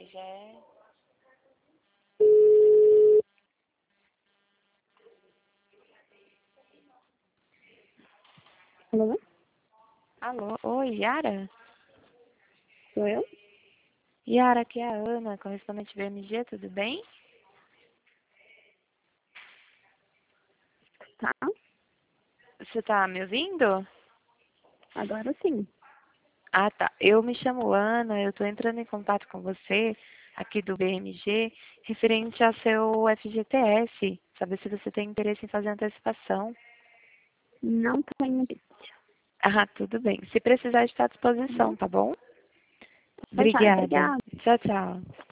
Bagé. Alô? Alô, oi, Yara? Sou eu? Yara, aqui é a Ana, correspondente BMG, tudo bem? Tá. Você tá me ouvindo? Agora sim. Ah, tá. Eu me chamo Ana, eu tô entrando em contato com você, aqui do BMG, referente ao seu FGTS, saber se você tem interesse em fazer antecipação. Não tenho dito. Ah, tudo bem. Se precisar, está à disposição, tá bom? Tá, Obrigada. obrigada. Tchau, tchau.